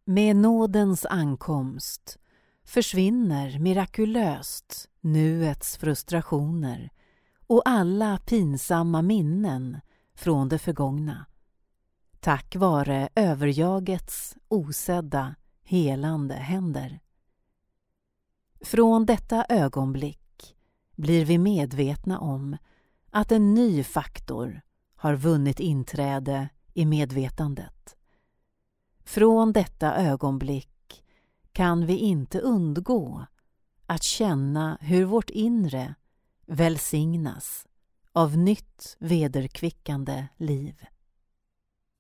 Med nådens ankomst försvinner mirakulöst nuets frustrationer och alla pinsamma minnen från det förgångna. Tack vare överjagets osedda, helande händer. Från detta ögonblick blir vi medvetna om att en ny faktor har vunnit inträde i medvetandet. Från detta ögonblick kan vi inte undgå att känna hur vårt inre välsignas av nytt vederkvickande liv.